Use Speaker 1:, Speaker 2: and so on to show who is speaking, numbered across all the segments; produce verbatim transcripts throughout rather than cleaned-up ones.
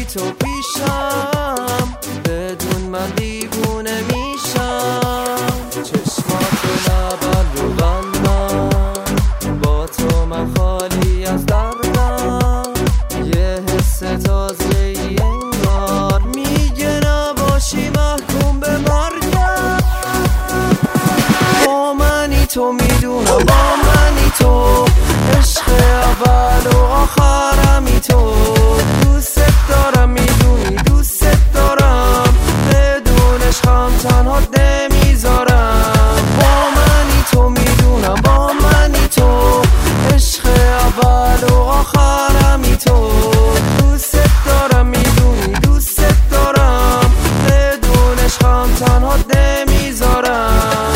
Speaker 1: تو پیشم، بدون من دیوونه میشم. چشماتو لبن رو بندم، با تو من خالی از دردم. یه حس تازه ای انگار میگه نباشی محکوم به مرگم. با منی تو میدونم، با منی تو، عشق اول و آخرمی تو. دوست دارم میدونی دوست دارم، بدون عشقم تنها نمیذارم. با منی تو میدونم، با منی تو، عشق اول و آخرمی تو. دوست دارم میدونی دوست دارم، بدون عشقم تنها نمیذارم.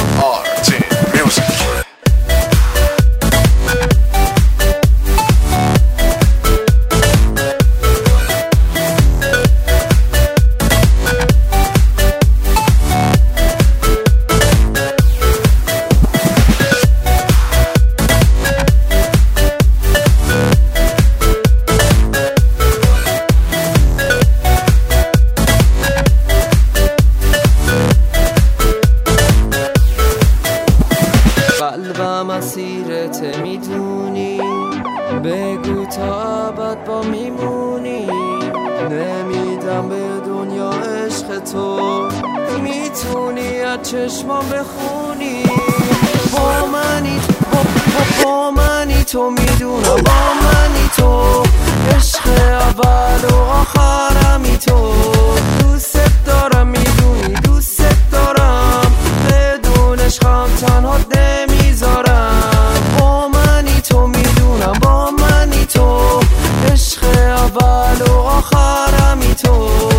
Speaker 1: قلبم اسیرت میدونی، بگو تا ابد با میمونی. نمیدم به دنیا عشق تو، میتونی از چشمام بخونی. با منی با, با, با منی تو میدونم، با منی تو، عشق اول و آخرمی تو. دوست دارم میدونی دوست دارم، بدون عشقم تنها نمیذارم. با منی تو میدونم، با منی تو، عشق اول و آخرمی تو.